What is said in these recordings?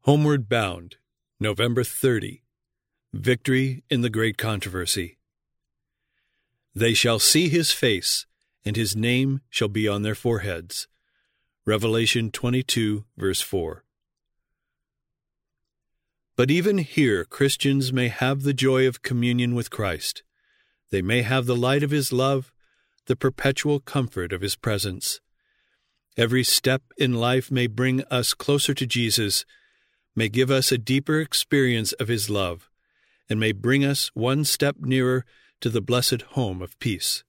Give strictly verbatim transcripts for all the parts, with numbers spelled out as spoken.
Homeward Bound, November thirtieth. Victory in the Great Controversy. They shall see his face, and his name shall be on their foreheads. Revelation twenty-two, verse four. But even here Christians may have the joy of communion with Christ. They may have the light of his love, the perpetual comfort of his presence. Every step in life may bring us closer to Jesus, may give us a deeper experience of his love, and may bring us one step nearer to the blessed home of peace.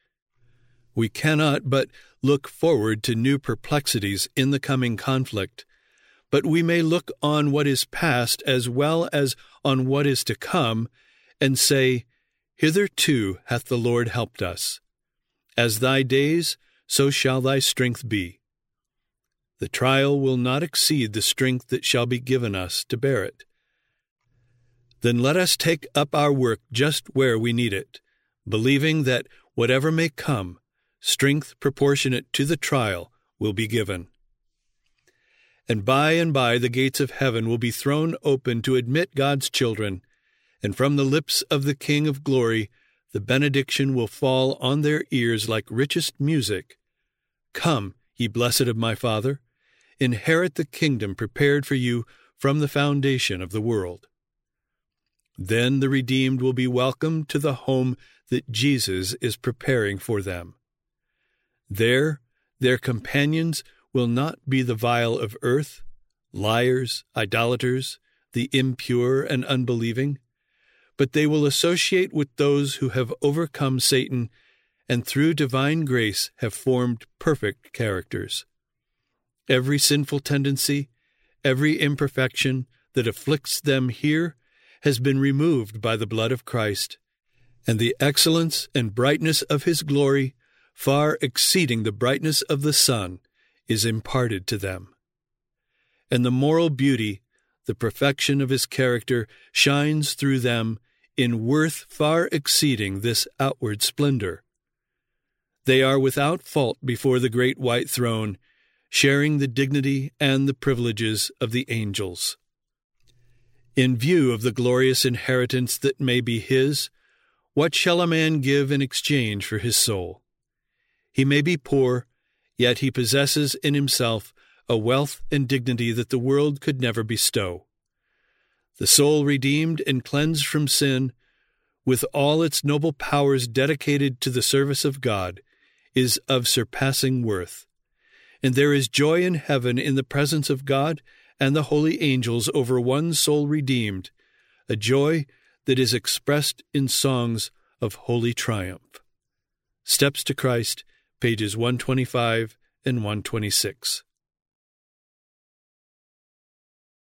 We cannot but look forward to new perplexities in the coming conflict, but we may look on what is past as well as on what is to come, and say, Hitherto hath the Lord helped us. As thy days, so shall thy strength be. The trial will not exceed the strength that shall be given us to bear it. Then let us take up our work just where we need it, believing that whatever may come, strength proportionate to the trial will be given. And by and by the gates of heaven will be thrown open to admit God's children, and from the lips of the King of glory the benediction will fall on their ears like richest music. Come, ye blessed of my Father, inherit the kingdom prepared for you from the foundation of the world. Then the redeemed will be welcomed to the home that Jesus is preparing for them. There, their companions will not be the vile of earth, liars, idolaters, the impure and unbelieving, but they will associate with those who have overcome Satan and through divine grace have formed perfect characters. Every sinful tendency, every imperfection that afflicts them here has been removed by the blood of Christ, and the excellence and brightness of his glory, far exceeding the brightness of the sun, is imparted to them. And the moral beauty, the perfection of his character, shines through them in worth far exceeding this outward splendor. They are without fault before the great white throne, sharing the dignity and the privileges of the angels. In view of the glorious inheritance that may be his, what shall a man give in exchange for his soul? He may be poor, yet he possesses in himself a wealth and dignity that the world could never bestow. The soul redeemed and cleansed from sin, with all its noble powers dedicated to the service of God, is of surpassing worth. And there is joy in heaven in the presence of God and the holy angels over one soul redeemed, a joy that is expressed in songs of holy triumph. Steps to Christ, pages one twenty-five and one twenty-six.